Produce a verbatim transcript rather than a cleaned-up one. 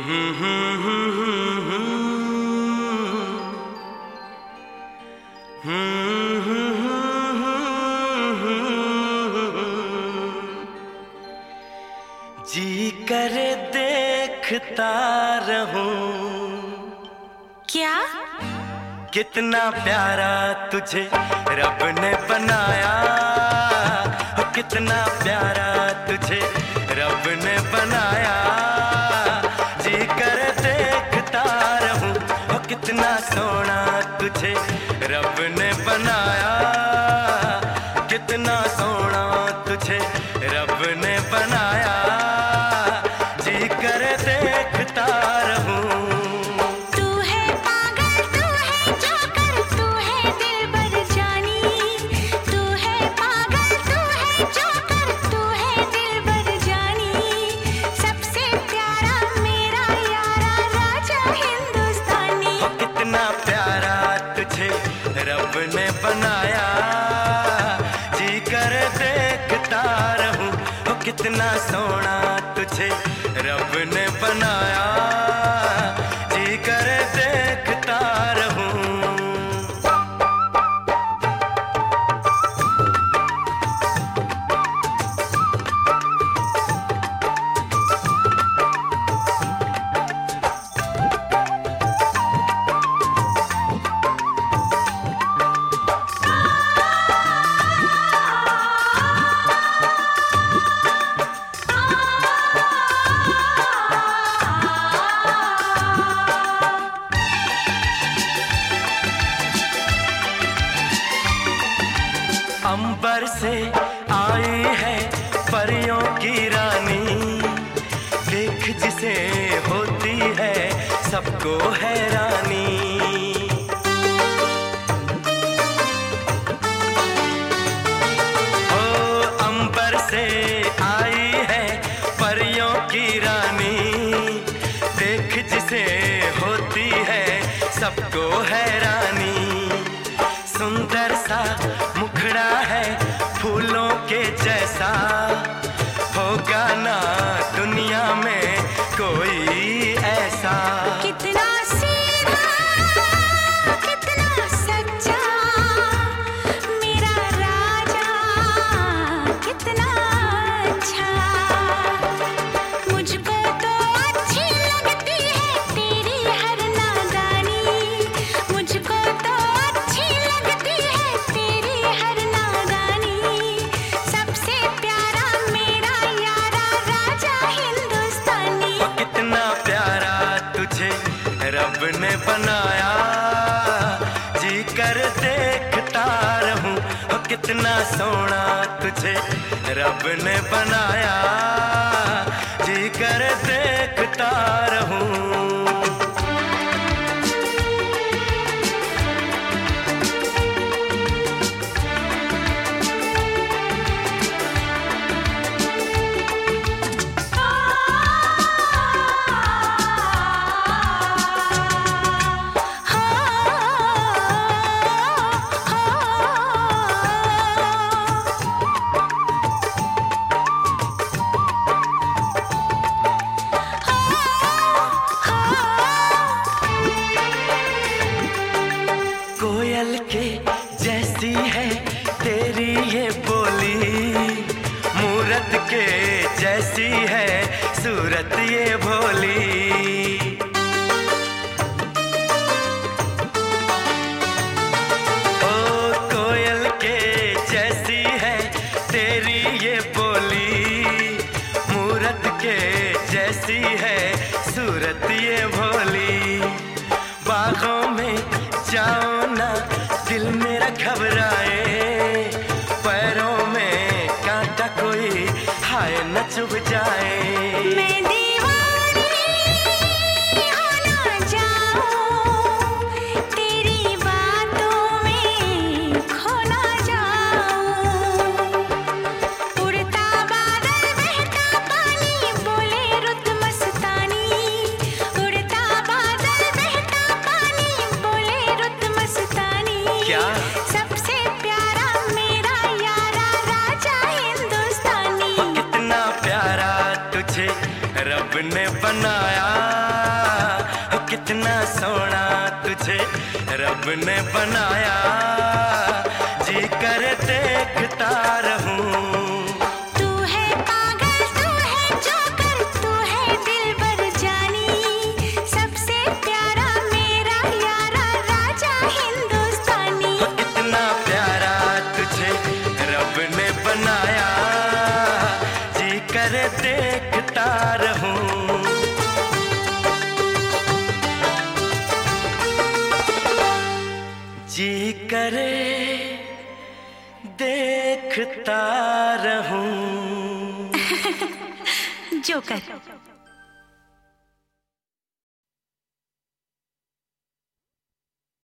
जी करे देखता रहूं। क्या? कितना प्यारा तुझे रब ने बनाया, कितना प्यारा तुझे रब ने बनाया। जी करे देखता रहूं, कितना सोना तुझे रब ने बनाया, कितना सोना तुझे रब ने बनाया। जी करे देखता रहूं। रब ने बनाया, जी कर देखता रहूं। ओ कितना सोना तुझे रब ने बनाया, जी कर देखता रहूं। अंबर से आई है परियों की रानी, देख जिसे होती है सबको हैरानी। ओ अंबर से आई है परियों की रानी, देख जिसे होती है सबको हैरानी। सुंदर सा मुखड़ा है फूलों के जैसा, होगा ना दुनिया में कोई ऐसा। कितना सीधा, कितना सच्चा मेरा राजा, कितना अच्छा। मुझको तो अच्छी लगती है तेरी हर नादानी, मुझको तो अच्छी लगती है तेरी हर नादानी। सबसे प्यारा मेरा यारा राजा हिंदुस्तानी। ओ कितना प्यारा तुझे रब ने बनाया, जी कर देखता रहूं। ओ कितना सोना तुझे रब ने बनाया, जी कर देखता रहूं। कोयल के जैसी है तेरी ये बोली, मूरत के जैसी है सूरत ये भोली। ओ कोयल के जैसी है तेरी ये बोली, मूरत के जैसी है सूरत ये भोली। बागों में जाओ ना दिल मेरा घबराए, पैरों में कांटा कोई हाय न चुभ जाए। मैं दीवानी हो ना जाऊं, तेरी बातों में खो ना जाऊं। उड़ता बादल बहता पानी बोले रुत मस्तानी, उड़ता बादल बहता पानी बोले रुत मस्तानी। क्या? सबसे प्यारा मेरा यारा राजा हिंदुस्तानी। ओ कितना प्यारा तुझे रब ने बनाया, जी कर देखता रहूं। तू है पागल, तू है जोकर, तू है दिलबर जानी, सबसे प्यारा मेरा यारा राजा हिंदुस्तानी। तो इतना प्यारा तुझे रब ने बनाया, जी कर देखता रहूं। जी करे देखता रहूं। जोकर।